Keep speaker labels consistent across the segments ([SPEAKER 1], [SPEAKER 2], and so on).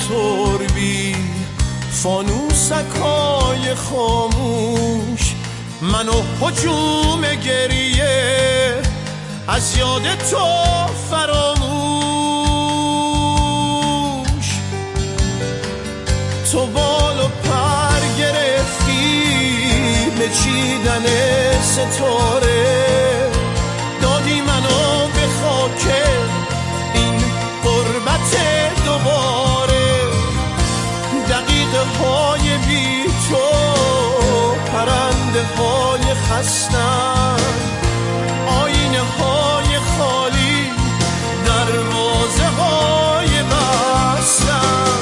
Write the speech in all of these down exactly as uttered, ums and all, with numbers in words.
[SPEAKER 1] سربی فانوسکای خاموش منو هجوم گریه از یاد تو فراموش. تو بال و پر گرفتی به چیدن ستاره، دادی منو به خاک این غربت دوباره. دقیقه های بی تو پرنده های خستن، آینه های خالی دروازه های بستن.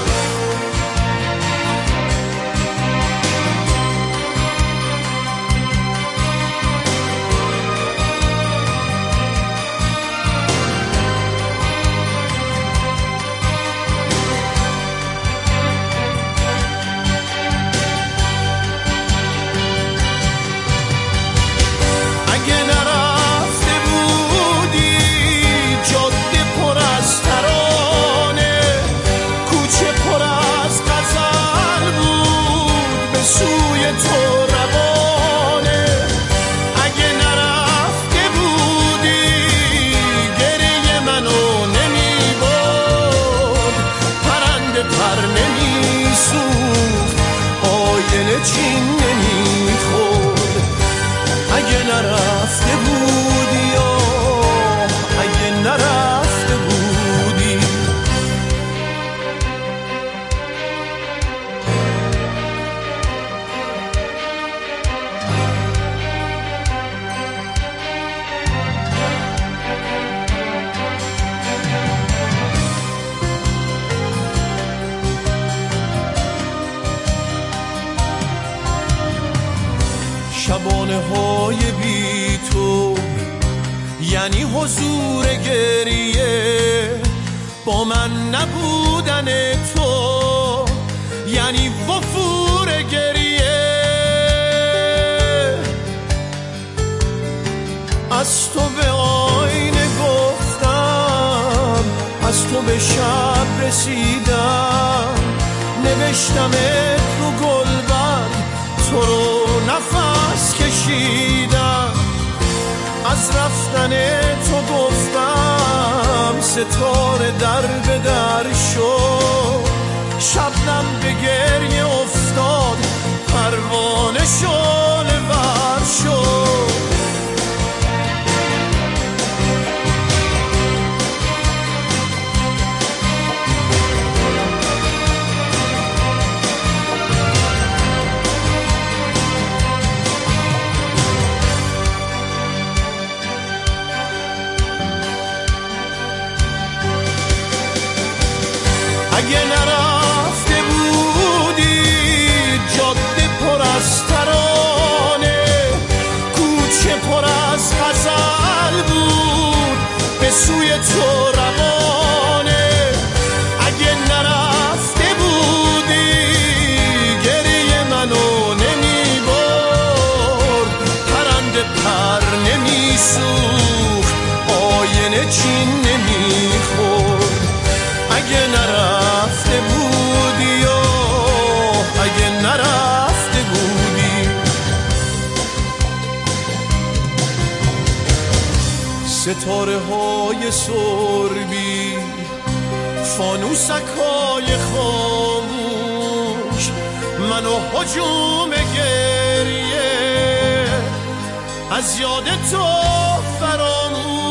[SPEAKER 1] چین نمیخورد اگه نرفته بودی، آه اگه نرفته بودی. شبانه های بی تو یعنی حضور گریه، با من نبودن تو یعنی وفور گریه. از تو به آینه گفتم، از تو به شب رسیدم، نوشتمت رو گلبرگ تو رو نفس کشیدم. از رفتن تو گفتم ستاره در به در شد، شبنم به گریه افتاد پروانه شعله ور شد. اگه نرفته بودی جاده پر از ترانه، کوچه پر از غزل بود به سوی تو روانه. اگه نرفته بودی گریه منو نمی برد، پرنده پر نمی سوخت، آینه چین نمی خورد. اگه نرفته بودی، آه اگه نرفته بودی. ستاره های سربی فانوسکای خاموش منو هجوم گریه از یاد تو فراموش.